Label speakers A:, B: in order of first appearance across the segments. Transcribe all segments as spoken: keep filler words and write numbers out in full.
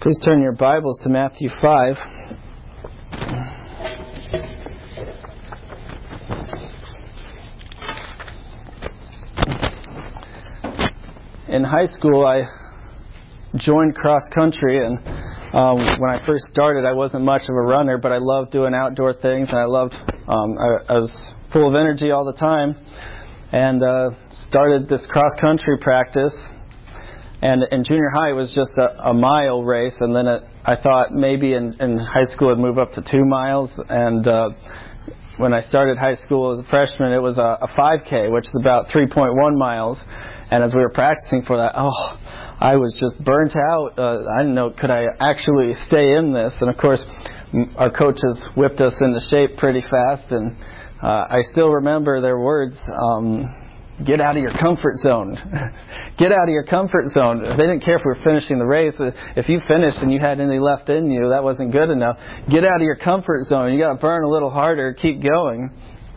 A: Please turn your Bibles to Matthew five. In high school, I joined cross country, and um, when I first started, I wasn't much of a runner, but I loved doing outdoor things, and I loved, um, I, I was full of energy all the time, and uh, started this cross country practice. And in junior high, it was just a, a mile race, and then it, I thought maybe in, in high school it'd move up to two miles. And uh, when I started high school as a freshman, it was a, a five K, which is about three point one miles. And as we were practicing for that, oh, I was just burnt out. Uh, I didn't know, could I actually stay in this? And of course, our coaches whipped us into shape pretty fast. And uh, I still remember their words. Um, Get out of your comfort zone. Get out of your comfort zone. They didn't care if we were finishing the race. If you finished and you had any left in you, that wasn't good enough. Get out of your comfort zone. You got to burn a little harder. Keep going.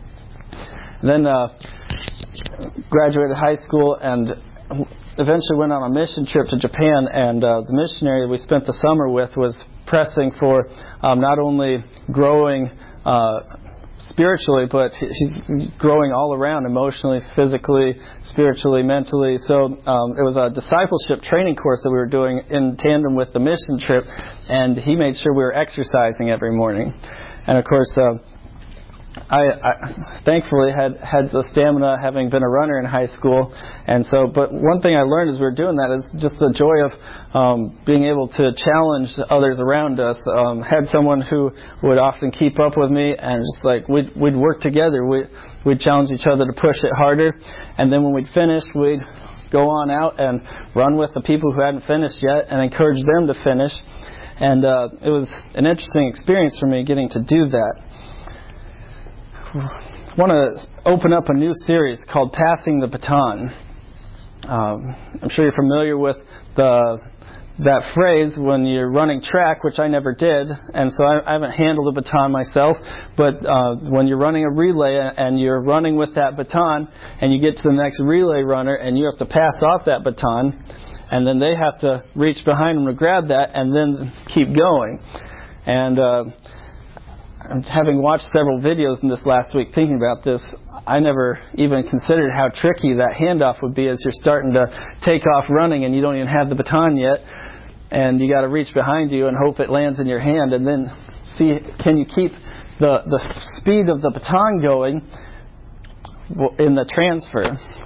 A: Then uh, graduated high school and eventually went on a mission trip to Japan. And uh, the missionary we spent the summer with was pressing for um, not only growing uh spiritually, but she's growing all around, emotionally, physically, spiritually, mentally. So um, it was a discipleship training course that we were doing in tandem with the mission trip, and he made sure we were exercising every morning. And of course, uh, I, I thankfully had had the stamina, having been a runner in high school. And so, but one thing I learned as we were doing that is just the joy of um, being able to challenge others around us. Um, had someone who would often keep up with me, and just like we'd we'd work together. We we'd challenge each other to push it harder, and then when we'd finish, we'd go on out and run with the people who hadn't finished yet, and encourage them to finish. And uh, it was an interesting experience for me getting to do that. I want to open up a new series called Passing the Baton. Um, I'm sure you're familiar with the that phrase when you're running track, which I never did, and so I, I haven't handled a baton myself, but uh, when you're running a relay and you're running with that baton and you get to the next relay runner and you have to pass off that baton, and then they have to reach behind them to grab that and then keep going. And uh, having watched several videos in this last week thinking about this, I never even considered how tricky that handoff would be as you're starting to take off running and you don't even have the baton yet, and you got to reach behind you and hope it lands in your hand, and then see, can you keep the, the speed of the baton going in the transfer.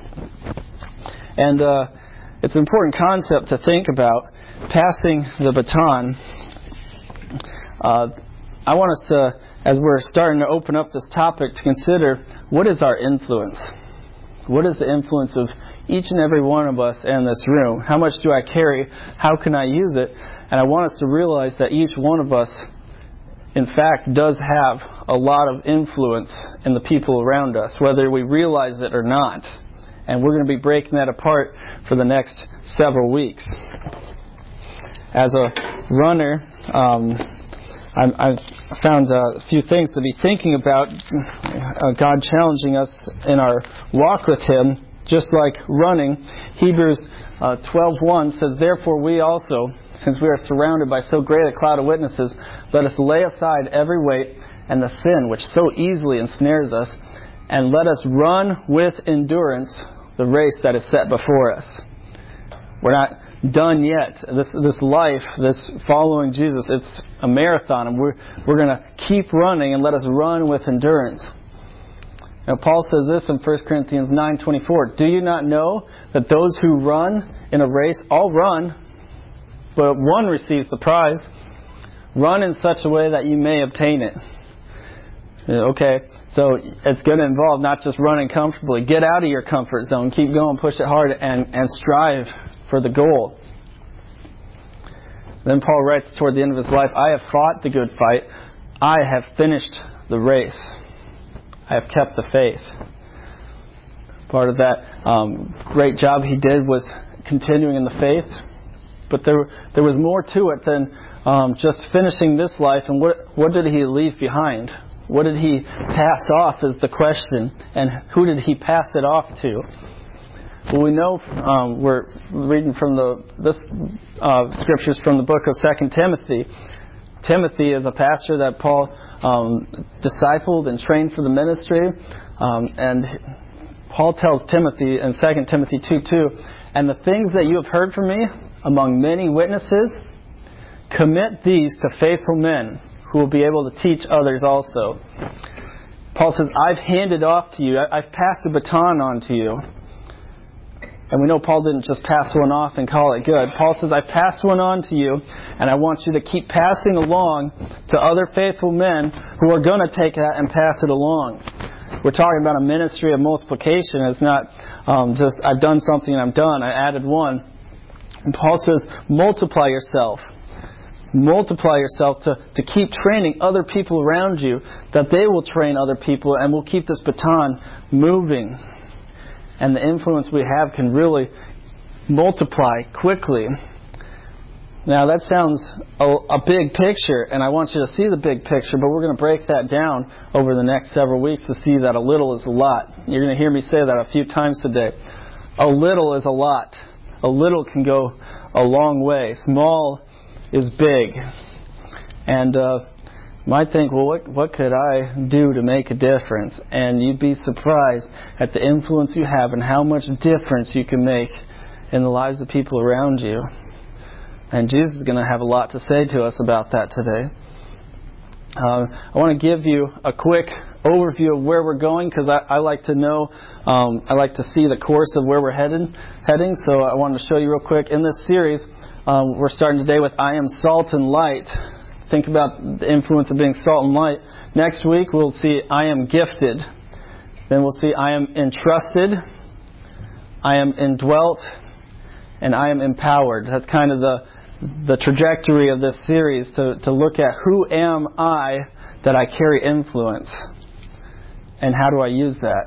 A: And uh, it's an important concept to think about, passing the baton. Uh, I want us to, as we're starting to open up this topic, to consider what is our influence? What is the influence of each and every one of us in this room? How much do I carry? How can I use it? And I want us to realize that each one of us, in fact, does have a lot of influence in the people around us, whether we realize it or not. And we're going to be breaking that apart for the next several weeks. As a runner, um, I've found a few things to be thinking about. Uh, God challenging us in our walk with Him, just like running. Hebrews uh, twelve one says, "Therefore we also, since we are surrounded by so great a cloud of witnesses, let us lay aside every weight and the sin which so easily ensnares us, and let us run with endurance the race that is set before us." We're not done yet. This this life, this following Jesus, it's a marathon, and we're we're going to keep running, and let us run with endurance. Now, Paul says this in First Corinthians nine twenty-four. "Do you not know that those who run in a race all run, but one receives the prize? Run in such a way that you may obtain it." Okay, so it's going to involve not just running comfortably. Get out of your comfort zone. Keep going, push it hard, and, and strive for the goal. Then Paul writes toward the end of his life, "I have fought the good fight. I have finished the race. I have kept the faith." Part of that um, great job he did was continuing in the faith. But there there was more to it than um, just finishing this life. And what what did he leave behind? What did he pass off is the question. And who did he pass it off to? Well, we know um, we're reading from the this uh, scriptures from the book of Second Timothy. Timothy is a pastor that Paul um, discipled and trained for the ministry, um, and Paul tells Timothy in Second Timothy two two, and the things that you have heard from me among many witnesses, commit these to faithful men who will be able to teach others also. Paul says, I've handed off to you, I've passed a baton on to you. And we know Paul didn't just pass one off and call it good. Paul says, I passed one on to you, and I want you to keep passing along to other faithful men who are going to take that and pass it along. We're talking about a ministry of multiplication. It's not um, just, I've done something and I'm done. I added one. And Paul says, multiply yourself. Multiply yourself to, to keep training other people around you, that they will train other people, and we'll keep this baton moving. And the influence we have can really multiply quickly. Now that sounds a, a big picture, and I want you to see the big picture, but we're going to break that down over the next several weeks to see that a little is a lot. You're going to hear me say that a few times today. A little is a lot. A little can go a long way. Small is big. And uh, you might think, well, what, what could I do to make a difference? And you'd be surprised at the influence you have and how much difference you can make in the lives of people around you. And Jesus is going to have a lot to say to us about that today. Uh, I want to give you a quick overview of where we're going, because I, I like to know, um, I like to see the course of where we're headed, heading. So I wanted to show you real quick. In this series, um, we're starting today with I am salt and light. Think about the influence of being salt and light. Next week we'll see I am gifted. Then we'll see I am entrusted, I am indwelt, and I am empowered. That's kind of the the trajectory of this series, to, to look at who am I that I carry influence, and how do I use that.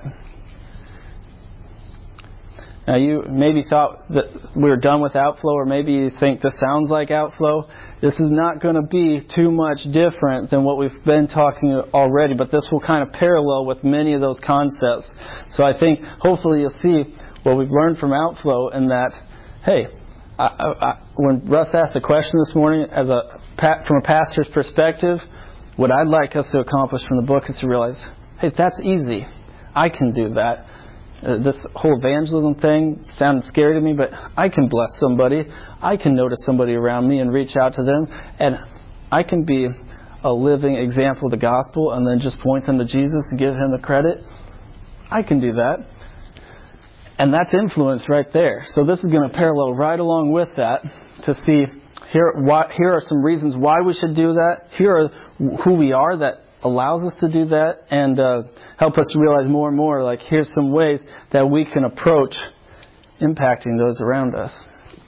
A: Now you maybe thought that we were done with Outflow, or maybe you think this sounds like Outflow. This is not going to be too much different than what we've been talking already, but this will kind of parallel with many of those concepts. So I think hopefully you'll see what we've learned from Outflow, and that, hey, I, I, when Russ asked the question this morning, as a from a pastor's perspective, what I'd like us to accomplish from the book is to realize, hey, that's easy. I can do that. Uh, this whole evangelism thing sounded scary to me, but I can bless somebody. I can notice somebody around me and reach out to them, and I can be a living example of the gospel and then just point them to Jesus and give Him the credit. I can do that. And that's influence right there. So this is going to parallel right along with that to see here, why, here are some reasons why we should do that. Here are who we are that allows us to do that, and uh, help us to realize more and more, like, here's some ways that we can approach impacting those around us.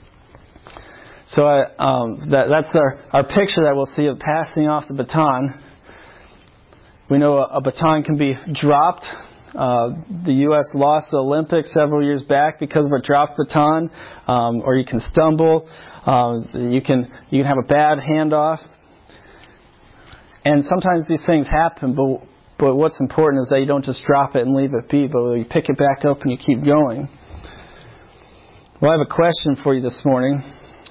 A: So I, um, that, that's our, our picture that we'll see of passing off the baton. We know a, a baton can be dropped. Uh, the U S lost the Olympics several years back because of a dropped baton, um, or you can stumble, uh, you can you can have a bad handoff, and sometimes these things happen. But but what's important is that you don't just drop it and leave it be, but you pick it back up and you keep going. Well, I have a question for you this morning,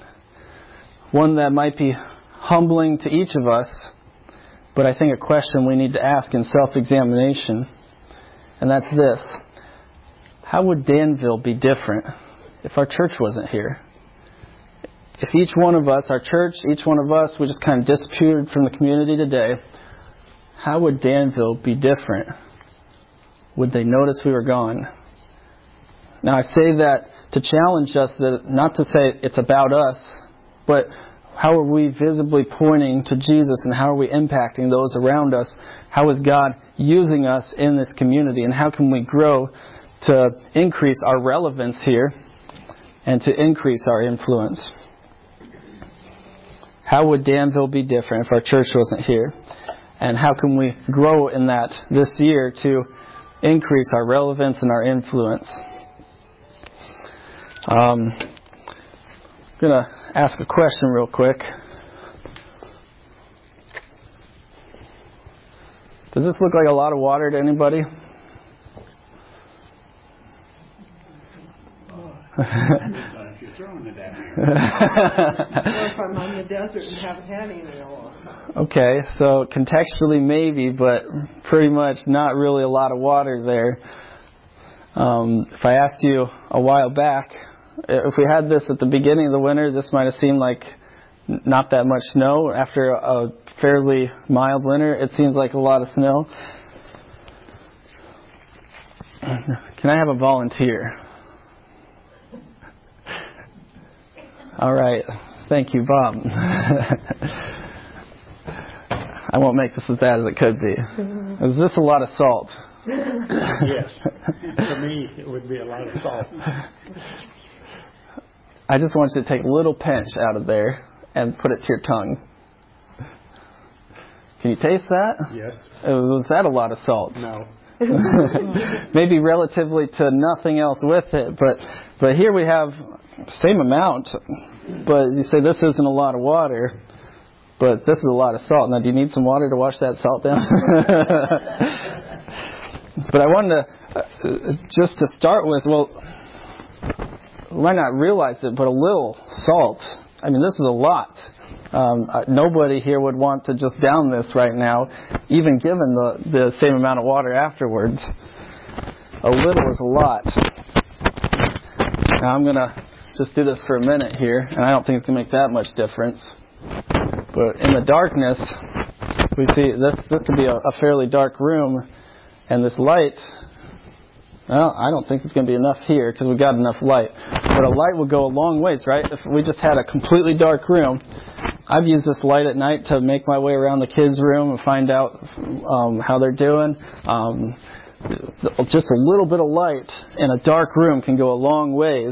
A: one that might be humbling to each of us, but I think a question we need to ask in self-examination. And that's this: how would Danville be different if our church wasn't here? If each one of us, our church, each one of us, we just kind of disappeared from the community today, how would Danville be different? Would they notice we were gone? Now I say that to challenge us, that not to say it's about us, but how are we visibly pointing to Jesus, and how are we impacting those around us? How is God using us in this community, and how can we grow to increase our relevance here and to increase our influence? How would Danville be different if our church wasn't here? And how can we grow in that this year to increase our relevance and our influence? Um, I'm going to ask a question real quick. Does this look like a lot of water to anybody?
B: if you're throwing it at me.
C: Or if I'm on the desert and haven't had any in a while.
A: Okay, so contextually maybe, but pretty much not really a lot of water there. Um, if I asked you a while back, if we had this at the beginning of the winter, this might have seemed like not that much snow. After a fairly mild winter, it seems like a lot of snow. Can I have a volunteer? All right. Thank you, Bob. I won't make this as bad as it could be. Is this a lot of salt?
B: Yes. For me, it would be a lot of salt.
A: I just want you to take a little pinch out of there and put it to your tongue. Can you taste that?
B: Yes.
A: Was that a lot of salt?
B: No.
A: Maybe relatively to nothing else with it, but but here we have same amount, but you say this isn't a lot of water, but this is a lot of salt. Now, do you need some water to wash that salt down? But I wanted to, uh, just to start with, well, we might not realize it, but a little salt, I mean, this is a lot. Um, uh, nobody here would want to just down this right now, even given the, the same amount of water afterwards. A little is a lot. Now I'm going to just do this for a minute here, and I don't think it's going to make that much difference. But in the darkness, we see this, this could be a, a fairly dark room, and this light, well, I don't think it's going to be enough here because we've got enough light. But a light would go a long ways, right? If we just had a completely dark room, I've used this light at night to make my way around the kids' room and find out um, how they're doing. Um, just a little bit of light in a dark room can go a long ways.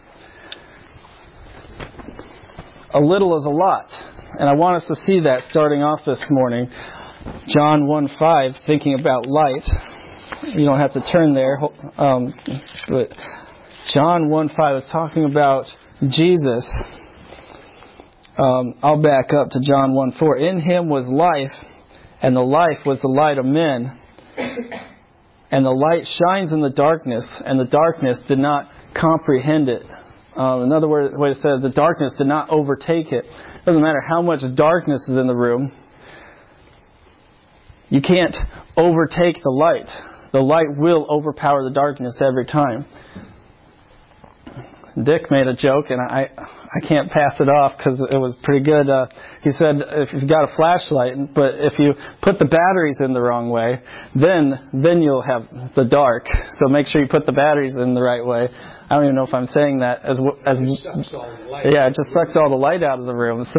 A: A little is a lot. And I want us to see that starting off this morning. John one five, thinking about light. You don't have to turn there. Um, but John one five is talking about Jesus. Um, I'll back up to John one four. In him was life, and the life was the light of men. And the light shines in the darkness, and the darkness did not comprehend it. Um, another word, way to say it, the darkness did not overtake it. It doesn't matter how much darkness is in the room. You can't overtake the light. The light will overpower the darkness every time. Dick made a joke, and I I can't pass it off because it was pretty good. Uh, he said, if you've got a flashlight, but if you put the batteries in the wrong way, then then you'll have the dark. So make sure you put the batteries in the right way. I don't even know if I'm saying that as as
B: it sucks all the light
A: yeah, it just sucks all the light out of the room. So,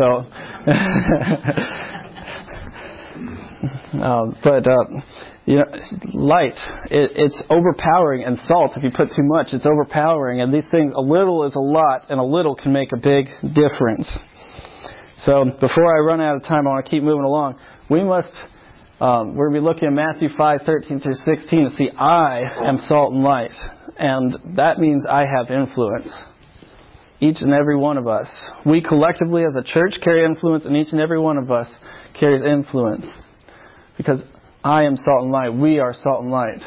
A: um, but. Uh, You know, light, it, it's overpowering, and salt, if you put too much, it's overpowering. And these things, a little is a lot, and a little can make a big difference. So before I run out of time, I want to keep moving along. We must, um, we're going to be looking at Matthew five, thirteen through sixteen to see I am salt and light. And that means I have influence. Each and every one of us. We collectively as a church carry influence, and each and every one of us carries influence. Because I am salt and light. We are salt and light.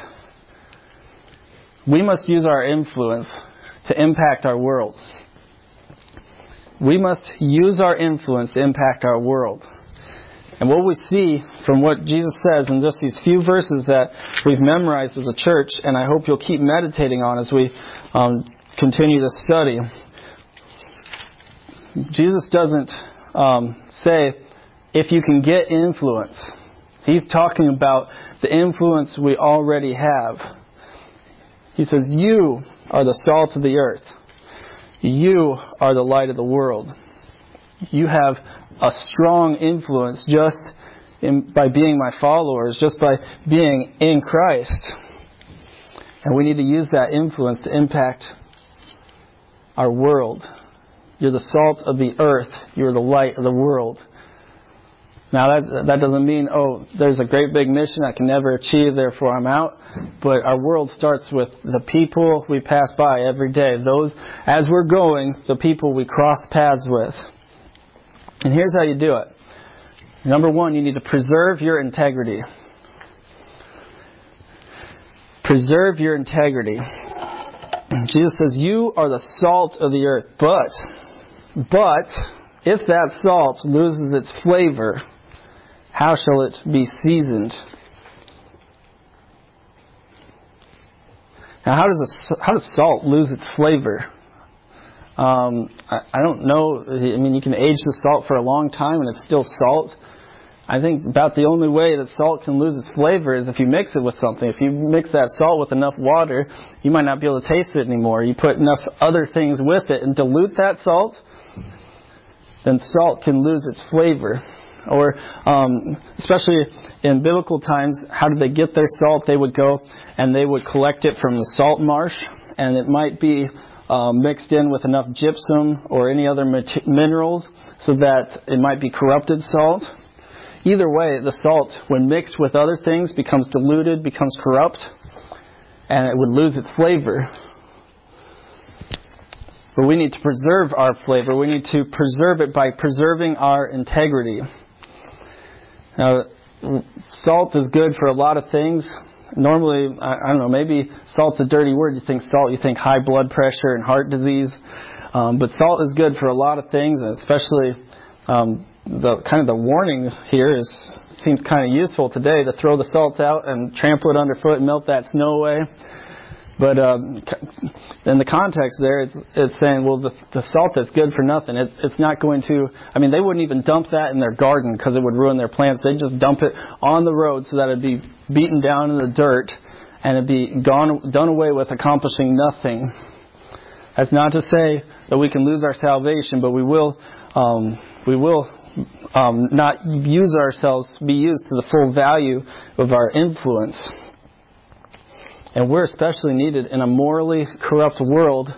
A: We must use our influence to impact our world. We must use our influence to impact our world. And what we see from what Jesus says in just these few verses that we've memorized as a church, and I hope you'll keep meditating on as we um, continue this study. Jesus doesn't um, say, if you can get influence. He's talking about the influence we already have. He says, you are the salt of the earth. You are the light of the world. You have a strong influence just in, by being my followers, just by being in Christ. And we need to use that influence to impact our world. You're the salt of the earth. You're the light of the world. Now, that that doesn't mean, oh, there's a great big mission I can never achieve, therefore I'm out. But our world starts with the people we pass by every day. Those, as we're going, the people we cross paths with. And here's how you do it. Number one, you need to preserve your integrity. Preserve your integrity. Jesus says, you are the salt of the earth. But, but, if that salt loses its flavor, how shall it be seasoned? Now, how does a, how does salt lose its flavor? Um, I, I don't know. I mean, you can age the salt for a long time and it's still salt. I think about the only way that salt can lose its flavor is if you mix it with something. If you mix that salt with enough water, you might not be able to taste it anymore. You put enough other things with it and dilute that salt, then salt can lose its flavor. Or, um, especially in biblical times, how did they get their salt? They would go and they would collect it from the salt marsh, and it might be um, mixed in with enough gypsum or any other mat- minerals so that it might be corrupted salt. Either way, the salt, when mixed with other things, becomes diluted, becomes corrupt, and it would lose its flavor. But we need to preserve our flavor. We need to preserve it by preserving our integrity. Now, salt is good for a lot of things. Normally, I, I don't know, maybe salt's a dirty word. You think salt, you think high blood pressure and heart disease. Um, but salt is good for a lot of things, and especially um, the kind of the warning here is seems kind of useful today to throw the salt out and trample it underfoot and melt that snow away. But um, in the context there, it's, it's saying, well, the, the salt that's good for nothing, it, it's not going to, I mean, they wouldn't even dump that in their garden because it would ruin their plants. They'd just dump it on the road so that it'd be beaten down in the dirt and it'd be gone, done away with, accomplishing nothing. That's not to say that we can lose our salvation, but we will, um, we will um, not use ourselves, be used to the full value of our influence. And we're especially needed in a morally corrupt world.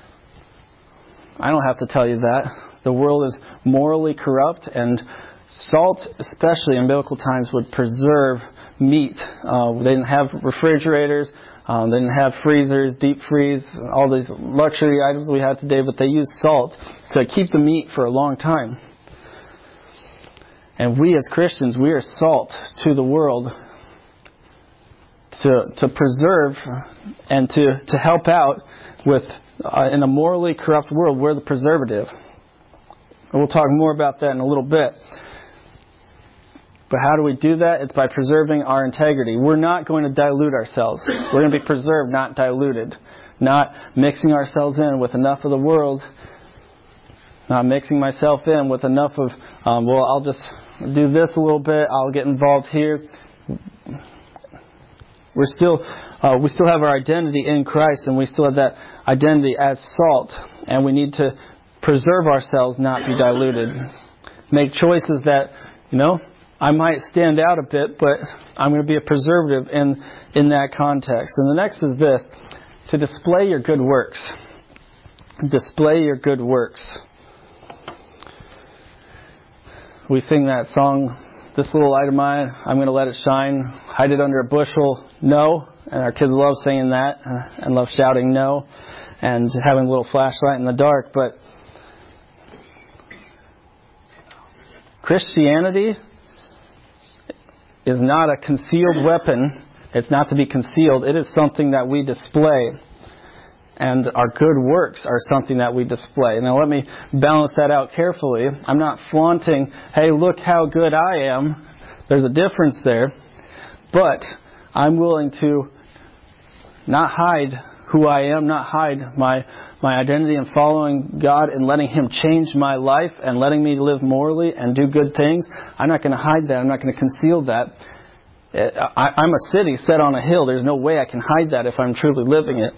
A: I don't have to tell you that. The world is morally corrupt, and salt, especially in biblical times, would preserve meat. Uh, they didn't have refrigerators. Um, they didn't have freezers, deep freeze, all these luxury items we have today, but they used salt to keep the meat for a long time. And we as Christians, we are salt to the world. To, to preserve and to, to help out with uh, in a morally corrupt world, we're the preservative. And we'll talk more about that in a little bit. But how do we do that? It's by preserving our integrity. We're not going to dilute ourselves. We're going to be preserved, not diluted. Not mixing ourselves in with enough of the world. Not mixing myself in with enough of, um, well, I'll just do this a little bit. I'll get involved here. We're still, uh, we still have our identity in Christ, and we still have that identity as salt. And we need to preserve ourselves, not be diluted. Make choices that, you know, I might stand out a bit, but I'm going to be a preservative in, in that context. And the next is this, to display your good works. Display your good works. We sing that song, this little light of mine, I'm going to let it shine, hide it under a bushel, no. And our kids love singing that and love shouting no and having a little flashlight in the dark. But Christianity is not a concealed weapon. It's not to be concealed. It is something that we display. And our good works are something that we display. Now let me balance that out carefully. I'm not flaunting, hey, look how good I am. There's a difference there. But I'm willing to not hide who I am, not hide my, my identity in following God and letting Him change my life and letting me live morally and do good things. I'm not going to hide that. I'm not going to conceal that. I, I'm a city set on a hill. There's no way I can hide that if I'm truly living it.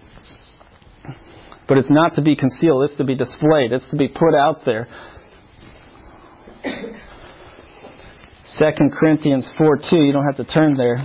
A: But it's not to be concealed. It's to be displayed. It's to be put out there. Second Corinthians four two. You don't have to turn there.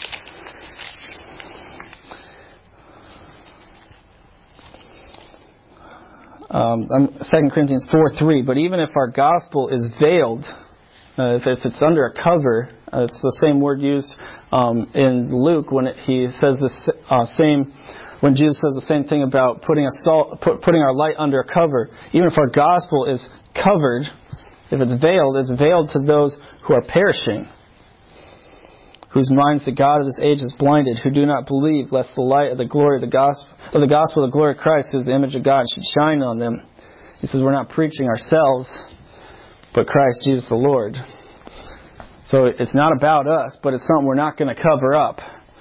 A: Um, Second Corinthians four three. But even if our gospel is veiled, uh, if, if it's under a cover, uh, it's the same word used um, in Luke when it, he says this uh, same. When Jesus says the same thing about putting a salt, put, putting our light under a cover, even if our gospel is covered, if it's veiled, it's veiled to those who are perishing. whose minds the God of this age is blinded, who do not believe, lest the light of the glory of the gospel, of the gospel of the glory of Christ, who is the image of God, should shine on them. He says we're not preaching ourselves, but Christ Jesus the Lord. So it's not about us, but it's something we're not going to cover up.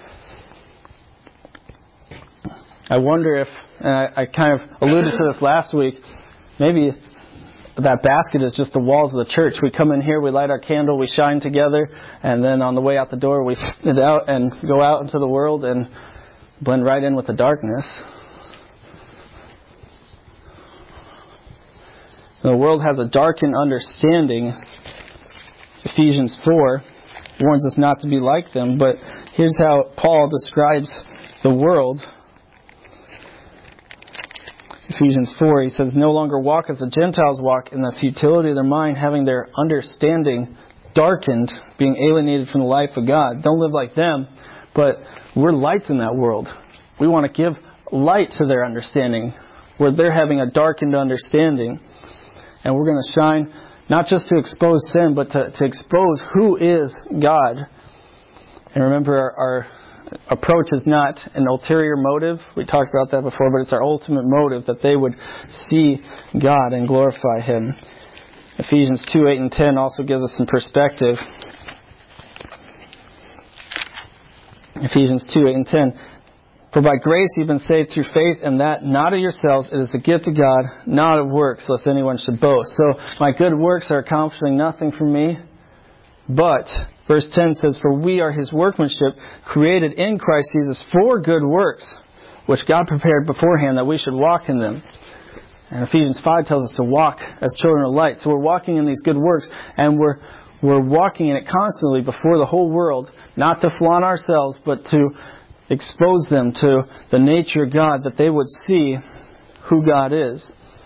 A: I wonder if, and I, I kind of alluded to this last week, maybe that basket is just the walls of the church. We come in here, we light our candle, we shine together, and then on the way out the door we it out and go out into the world and blend right in with the darkness. The world has a darkened understanding. Ephesians four warns us not to be like them, but here's how Paul describes the world. Ephesians four, he says, no longer walk as the Gentiles walk in the futility of their mind, having their understanding darkened, being alienated from the life of God. Don't live like them, but we're lights in that world. We want to give light to their understanding, where they're having a darkened understanding. And we're going to shine, not just to expose sin, but to, to expose who is God. And remember, our, our approach is not an ulterior motive. We talked about that before, but it's our ultimate motive, that they would see God and glorify Him. Ephesians two, eight, and ten also gives us some perspective. Ephesians two, eight, and ten. For by grace you've been saved through faith, and that not of yourselves, it is the gift of God, not of works, lest anyone should boast. So my good works are accomplishing nothing for me, but verse ten says, for we are His workmanship, created in Christ Jesus for good works, which God prepared beforehand that we should walk in them. And Ephesians five tells us to walk as children of light. So we're walking in these good works, and we're we're walking in it constantly before the whole world, not to flaunt ourselves, but to expose them to the nature of God, that they would see who God is.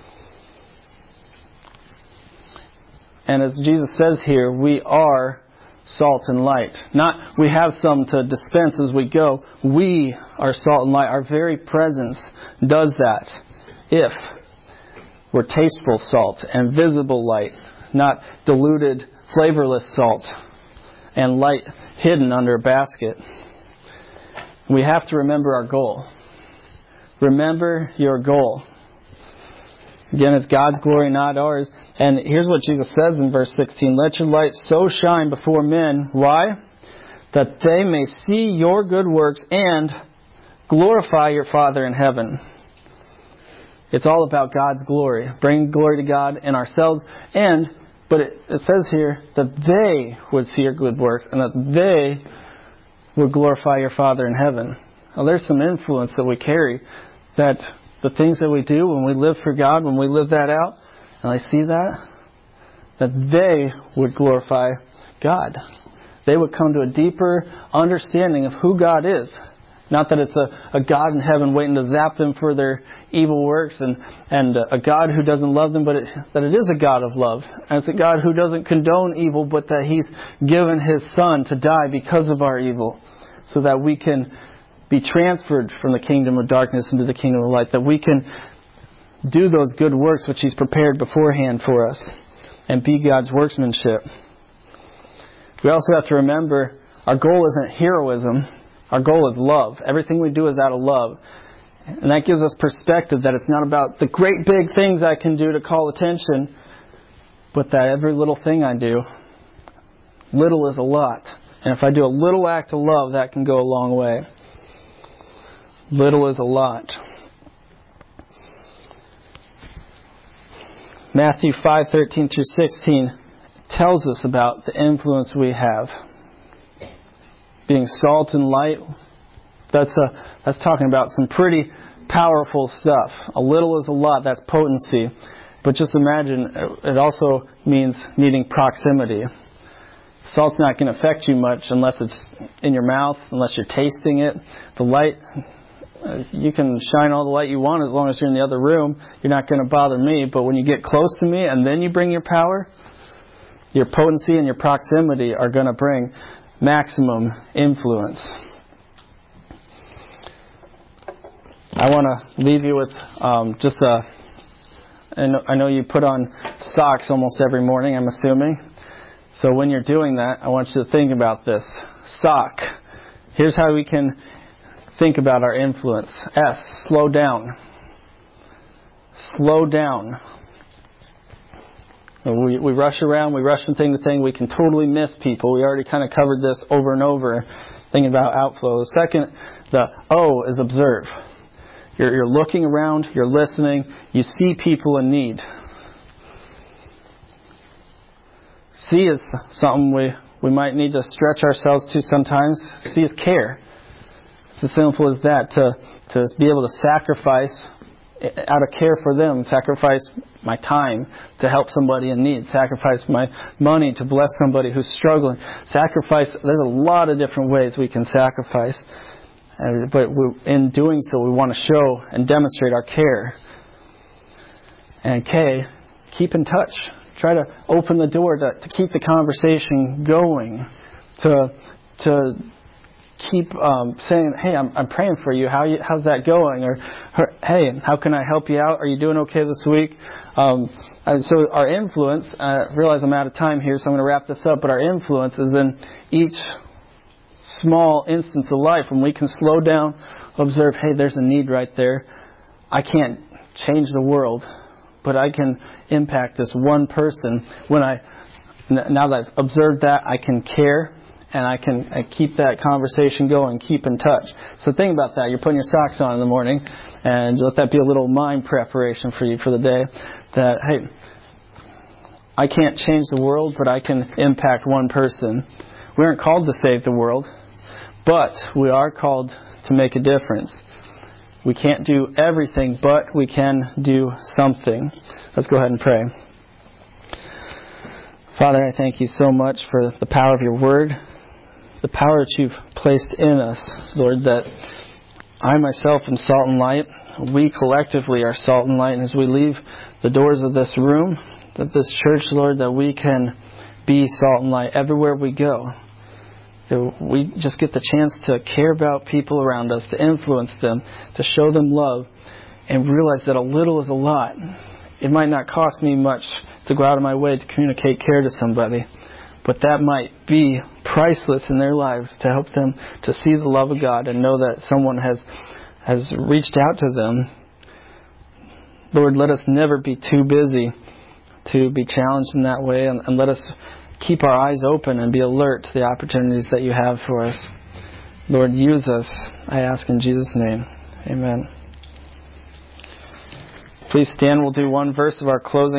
A: And as Jesus says here, we are salt and light. Not we have some to dispense as we go. We are salt and light. Our very presence does that. If we're tasteful salt and visible light, not diluted, flavorless salt and light hidden under a basket. We have to remember our goal. Remember your goal. Again, it's God's glory, not ours. And here's what Jesus says in verse sixteen. Let your light so shine before men. Why? That they may see your good works and glorify your Father in heaven. It's all about God's glory. Bring glory to God in ourselves. And, but it, it says here that they would see your good works and that they would glorify your Father in heaven. Now, there's some influence that we carry, that the things that we do when we live for God, when we live that out, and I see that, that they would glorify God. They would come to a deeper understanding of who God is. Not that it's a, a God in heaven waiting to zap them for their evil works and, and a God who doesn't love them, but it, that it is a God of love. And it's a God who doesn't condone evil, but that He's given His Son to die because of our evil, so that we can be transferred from the kingdom of darkness into the kingdom of light, that we can do those good works which He's prepared beforehand for us and be God's workmanship. We also have to remember our goal isn't heroism. Our goal is love. Everything we do is out of love. And that gives us perspective that it's not about the great big things I can do to call attention, but that every little thing I do, little is a lot. And if I do a little act of love, that can go a long way. Little is a lot. Matthew five, thirteen through sixteen tells us about the influence we have. Being salt and light, that's a, that's talking about some pretty powerful stuff. A little is a lot, that's potency. But just imagine, it also means needing proximity. Salt's not going to affect you much unless it's in your mouth, unless you're tasting it. The light, you can shine all the light you want as long as you're in the other room. You're not going to bother me. But when you get close to me and then you bring your power, your potency and your proximity are going to bring maximum influence. I want to leave you with um, just a... I know, I know you put on socks almost every morning, I'm assuming. So when you're doing that, I want you to think about this. S O C. Here's how we can think about our influence. S, slow down. Slow down. We, we rush around, we rush from thing to thing, we can totally miss people. We already kind of covered this over and over, thinking about outflow. The second, the O is observe. You're, you're looking around, you're listening, you see people in need. C is something we, we might need to stretch ourselves to sometimes. C is care. It's as simple as that, to, to be able to sacrifice out of care for them, sacrifice my time to help somebody in need, sacrifice my money to bless somebody who's struggling, sacrifice, there's a lot of different ways we can sacrifice, uh, but we, in doing so we want to show and demonstrate our care. And K, keep in touch. Try to open the door to, to keep the conversation going, to to keep um, saying, hey, I'm, I'm praying for you. How you, how's that going? Or, hey, how can I help you out? Are you doing okay this week? Um, and so our influence, I realize I'm out of time here, so I'm going to wrap this up, but our influence is in each small instance of life when we can slow down, observe, hey, there's a need right there. I can't change the world, but I can impact this one person. When I, now that I've observed that, I can care. And I can I keep that conversation going, keep in touch. So think about that. You're putting your socks on in the morning, and let that be a little mind preparation for you for the day. That, hey, I can't change the world, but I can impact one person. We aren't called to save the world, but we are called to make a difference. We can't do everything, but we can do something. Let's go ahead and pray. Father, I thank you so much for the power of your word. The power that you've placed in us, Lord, that I myself am salt and light. We collectively are salt and light. And as we leave the doors of this room, that this church, Lord, that we can be salt and light everywhere we go. That we just get the chance to care about people around us, to influence them, to show them love, and realize that a little is a lot. It might not cost me much to go out of my way to communicate care to somebody, but that might be priceless in their lives to help them to see the love of God and know that someone has has reached out to them. Lord, let us never be too busy to be challenged in that way, and, and let us keep our eyes open and be alert to the opportunities that you have for us. Lord, use us, I ask in Jesus' name. Amen. Please stand. We'll do one verse of our closing.